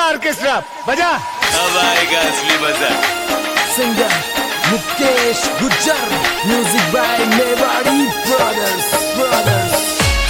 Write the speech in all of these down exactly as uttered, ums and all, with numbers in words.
Orchestra बजा। अब आएगा असली मजा। Singer Mukesh Gujjar, music by Mewari brothers brothers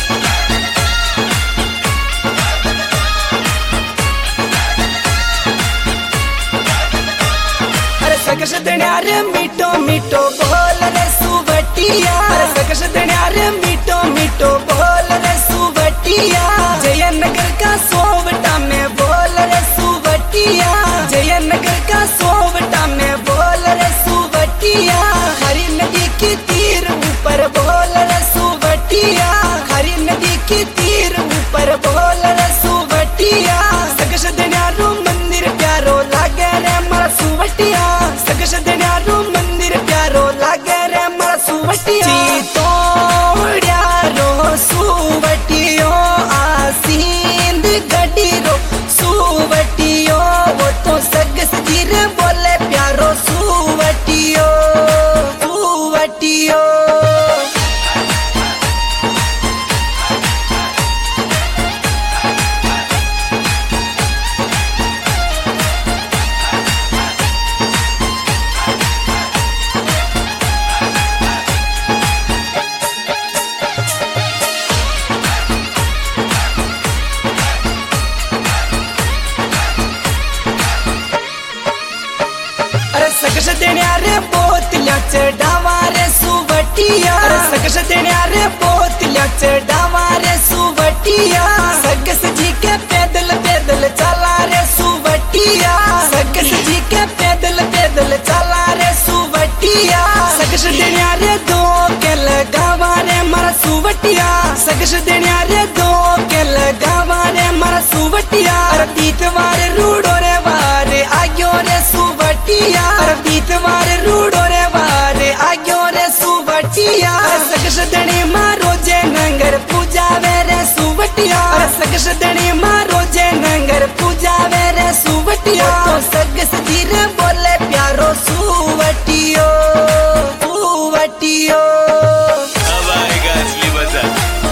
अरे सकश देण्या रे मीठो मीठो बोल रे सुवटिया, अरे सकश देण्या रे मीठो मीठो बोल रे सुवटिया, जयनगर का सोवटा में बोल रे सुवटिया, जयनगर का सोवटा में बोल रे सुवटिया, हरी नदी की तीर ऊपर बोल रे सुवटिया, हरी नदी की तीर ऊपर बोल रे सुवटिया, सकश देण्या रो मंदिर प्यारो लागे रे मारा सुवटिया, सकश देण्या रो मंदिर प्यारो लागे रे मारा सुवटिया, चितोड्या रो सुवटियो आसींद गडी रो सुवटियो, वो तो सग सजीर बोले प्यारो सुवटियो सुवटियो। सकश देण्या रे बोतल्या चढावा रे सुवटिया, अरे सकश देण्या रे बोतल्या चढावा रे सुवटिया, सकस जी के पैदल पैदल चला रे सुवटिया, सकस जी के पैदल पैदल चला रे सुवटिया, सकश देण्या रे दो के लगावा रे मारा सुवटिया, सकश देण्या रे दो के लगावा रे मारा सुवटिया, अरे तीतवार रूडो रे वारे आग्यो रे सुवटिया, अरे तीतवार रूडो रे वारे आग्यो रे सुवटिया, सकश दणी मारो जे नंगर पूजावे रे सुवटिया, सकश दणी मारो जे नंगर पूजावे रे सुवटिया, तो सग सजीर बोले प्यारो सुवटियो सुवटियो। अब आएगा असली मजा।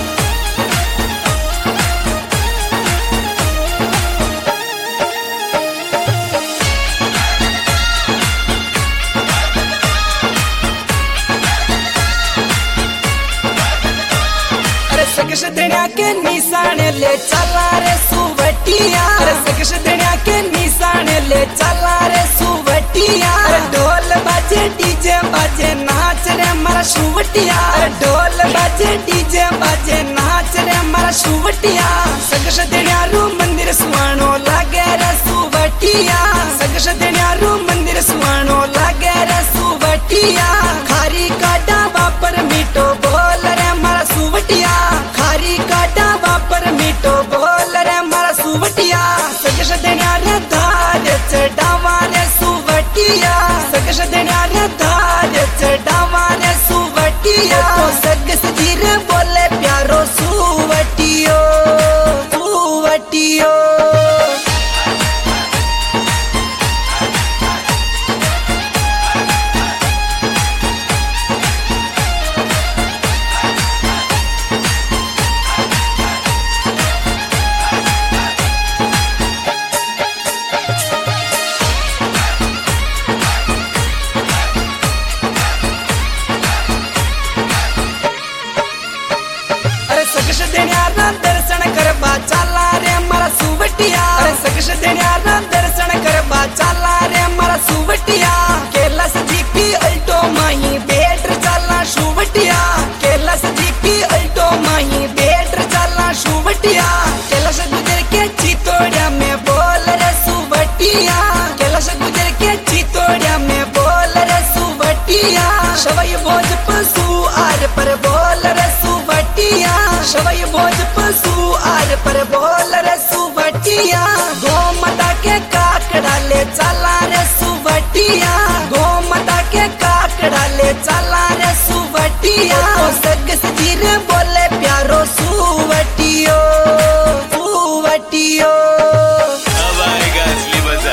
सकश देण्या के निशान ले चला रे सुवटिया, अरे सकश देण्या के निशान ले चला रे सुवटिया, अरे ढोल बाजे डीजे बाजे नाच रे मारा सुवटिया, अरे ढोल बाजे डीजे बाजे नाच रे मारा सुवटिया, सकश देण्या रू मंदिर सुवाणो लागे रे सुवटिया, सकश देण्या रू मंदिर सुवाणो लागे रे सुवटिया, खारी काटा वापर मीठो बोल रे मारा सुवटिया, खारी काटा वापर मीठो बोल रे मारा सुवटिया, सकश देण्या रे धार चढावा रे सुवटिया, सकश देण्या रे धार चढावा रे सुवटिया, तो सग सजीर बोले प्यारो सुवटियो सुवटियो। सकश देण्या रा दर्शन करबा चला रे मारा सुवटिया, अरे सकश देण्या रा दर्शन करबा चला रे मारा सुवटिया, कैलाश जी की अल्टो माही बेटर चला सुवटिया, कैलाश जी की अल्टो माही बेटर चला सुवटिया, कैलाश गुजर के चितोड़िया में बोल रे सुवटिया, कैलाश गुजर के चितोड़िया में बोल रे सुवटिया, शवई भोज पशु आर पर बोल रे सुवटिया, शवई भोज पशु आर पर बोल रे सुवटिया, गो माता के काकड़ा ले चला रे सुवटिया, गो माता के काकड़ा ले चला रे सुवटिया, तो सग सजीर बोले प्यारो सुवटियो सुवटियो। अब आएगा असली मजा।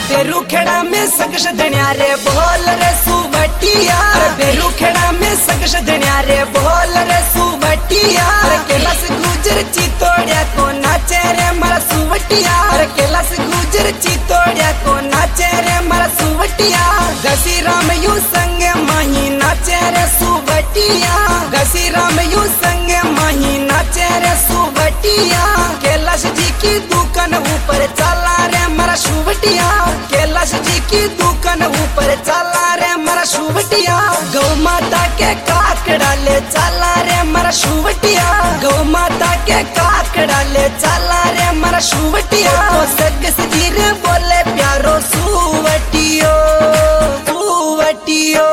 बेरू खेड़ा में सकश धनिया रे बोल रे सुवटिया बेरू खेड़ा में सकश धनिया रे बोल रे सुवटिया कैलाश गुजर चितोड़िया को नाचे रे मारा सुवटिया कैलाश गुजर चितोड़िया को नाचे रे मारा सुवटिया घसी राम यू संग माही नाचे रे सुवटिया घसी राम यू संग माही नाचे रे सुवटिया कैलाश जी की दुकान ऊपर चला रे मारा सुवटिया कैलाश जी की दुकान ऊपर चला रे मारा सुवटिया गौ माता के काकड़ा ले चला रे मारा सुवटिया गौ माता के काकड़ा ले चला रे मारा सुवटिया तो सकस जी रे बोले प्यारो सुवटियो सुवटियो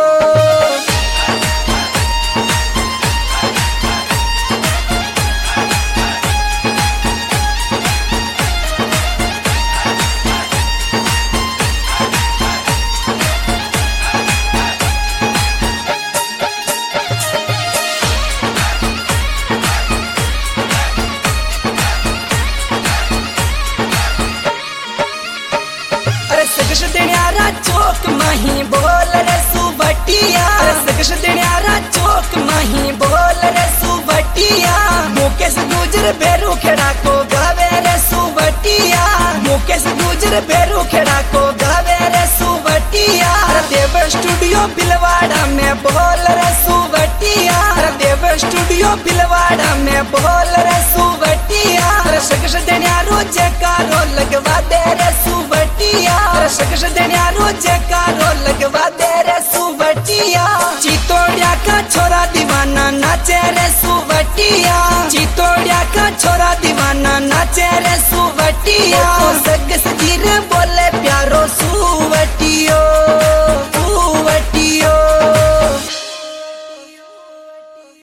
सकश देण्यारा चौक माही बोल रे सुवटिया सकश देण्यारा चौक माही बोल रे सुवटिया मुकेश गुजर बेरू खेड़ा को गावे रे सुवटिया मुकेश गुजर बेरू खेड़ा को गावे रे सुवटिया देव स्टूडियो बिलवाड़ा में बोल रे सुवटिया देव स्टूडियो बिलवाड़ा में बोल रे सुवटिया सकश देण्यारो जयकारो लगवा दे रे सुवटिया सकश देण्यारो जयकारो लगवा दे रे सुवटिया चितोड़िया का छोरा दीवाना नाचे रे सुवटिया चितोड़िया का छोरा दीवाना नाचे रे सुवटिया